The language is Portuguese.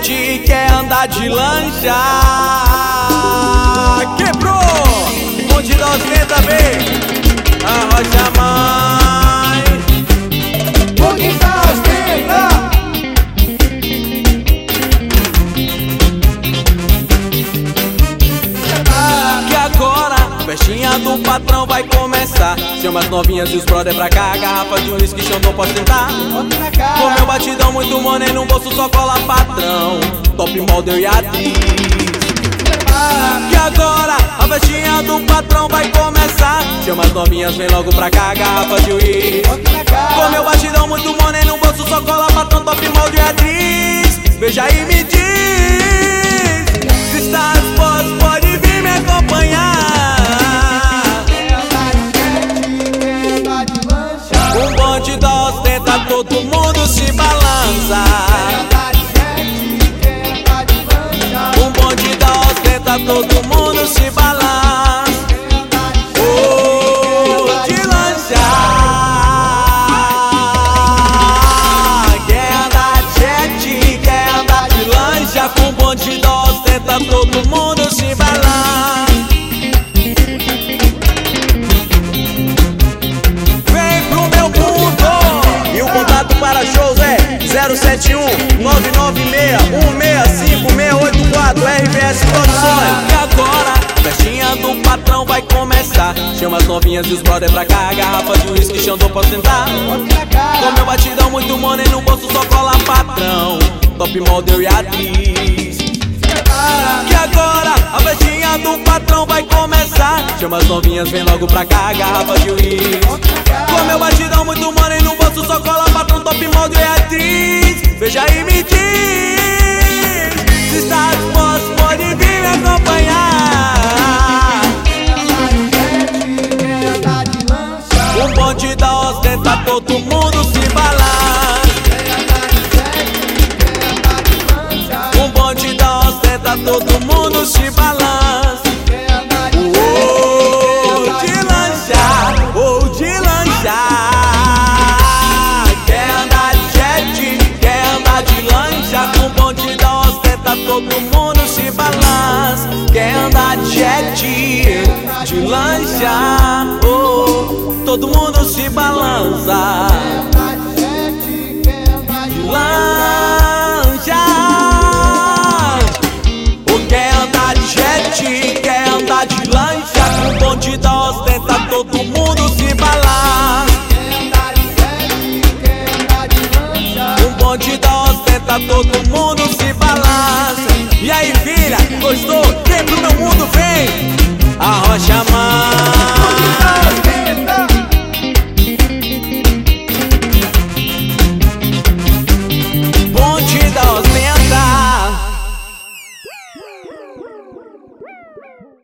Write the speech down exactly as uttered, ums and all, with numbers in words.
jet, quer andar de lancha. Quebrou! Bonde da ostenta, vem, arrocha mais. Bonde da ostenta. Que agora a festinha do patrão vai começar. Chama as novinhas e os brother pra cá. Garrafa de uísque, Xandão, pode sentar. Com meu batidão, muito money no bolso, só cola patrão. Top model e atriz. Que agora a festinha do patrão vai começar. Chama as novinhas, vem logo pra cá. Garrafa de uísque. Com meu batidão, muito money no bolso, só cola patrão. Top model e atriz. Veja e me diz, se está disposto, pode vir me acompanhar. Um bonde da ostenta, todo mundo se balança. Um bonde da ostenta, todo mundo se balança. Oh, de lancha. Quer andar de jet, quer andar de lancha. Com bonde da ostenta, todo mundo se balança. Para shows é zero sete um nove nove seis um seis cinco seis oito quatro R V S Produções. E agora a festinha do patrão vai começar. Chama as novinhas e os brother pra cá. Garrafa de uísque, Xandão, pode sentar. Com meu batidão, muito money no bolso, só cola patrão. Top model e atriz. Que agora a festinha do patrão vai começar. Chama as novinhas, vem logo pra cá. Garrafa de uísque. Com meu batidão, muito money no bolso, só cola patrão. Top model e atriz. Veja e me diz, se está disposto, pode vir me acompanhar. Um bonde da ostenta, todo mundo se balança. Um bonde da ostenta, todo mundo se balança. Oh, de lancha, oh, de lancha. Quer andar de jet, quer andar de lancha. Com bonde da ostenta, todo mundo se balança. Quer andar de jet, de lancha, oh, todo mundo se balança. De lancha. Quer andar de jet, quer andar de lancha. Com bonde da ostenta, todo mundo se balança. Com bonde da ostenta, todo mundo se